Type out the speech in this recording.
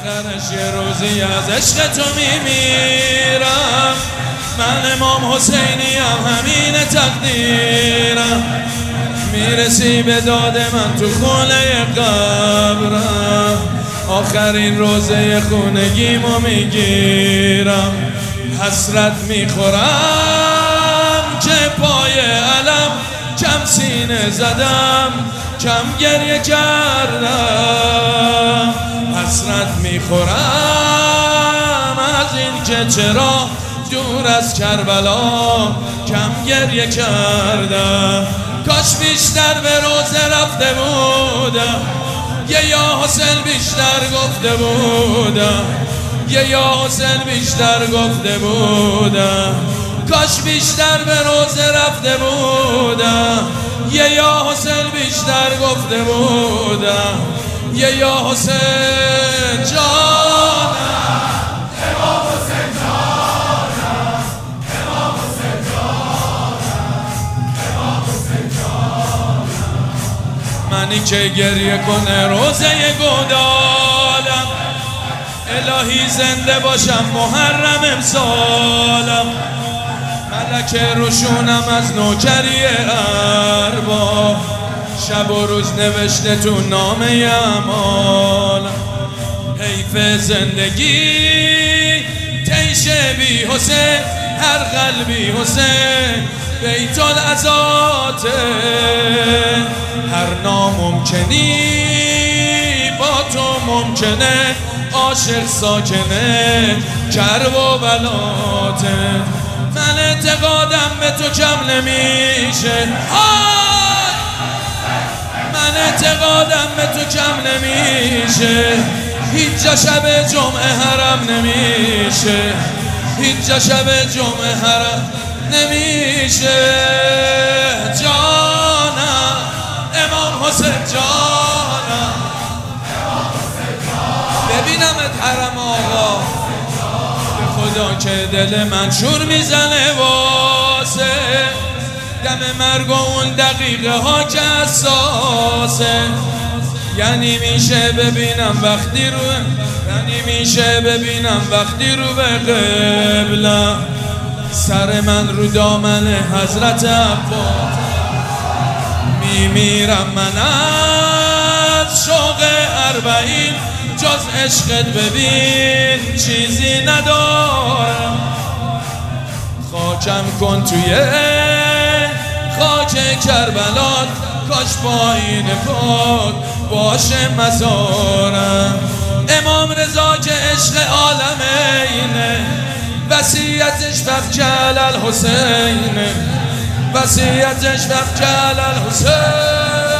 آخرش یه روزی از عشق تو میمیرم. من امام حسینیم، همین تقدیرم. میرسی به داد من تو خونه قبرم. آخرین روزه خونگیمو میگیرم. حسرت میخورم که پای علم کم سینه زدم، کم گریه کردم. حسرت میخورم از این که چرا دور از کربلا کم گریه کردم. کاش بیشتر به روزه رفته بودم، یا حسین بیشتر گفته بودم، یا حسین بیشتر گفته بودم. کاش بیشتر به روزه رفته بودم، یا حسین بیشتر گفته بودم، یا حسین جانم، امام حسین جانم، امام حسین جانم، امام حسین جانم. منی که گریه کنه روزه گودالم. الهی زنده باشم محرم امسالم. ملک روشونم از نوکری ارباب. شب و روز نوشته تو نامه اعمالم. حیف زندگی تیشه بی حسین، هر قلبی حسین بیت العزاته. هر ناممکنی با تو ممکنه، عاشق ساکنه کرب و بلاته. من اعتقادم به تو کم نمیشه، من اعتقادم به تو کم نمیشه. هیچ جا شب جمعه حرم نمیشه، هیچ جا شب جمعه حرم نمیشه. جانم امام حسین جانم، ببینمت حرم آقا. به خدا که دل من شور میزنه واسه دم مرگ و اون دقیقه ها که حساسه. یعنی میشه ببینم وقتی رو، یعنی میشه ببینم وقتی رو به قبلم. سر من رو دامن حضرت عباس. میمیرم من از شوق اربعین، جز عشقت ببین چیزی ندارم. خاکم کن توی خاک کربلات، کاش پایین پاک باشه مزارم. امام رضا که عشق عالمینه، وصیتش فقط الحسینه، وصیتش فقط الحسین.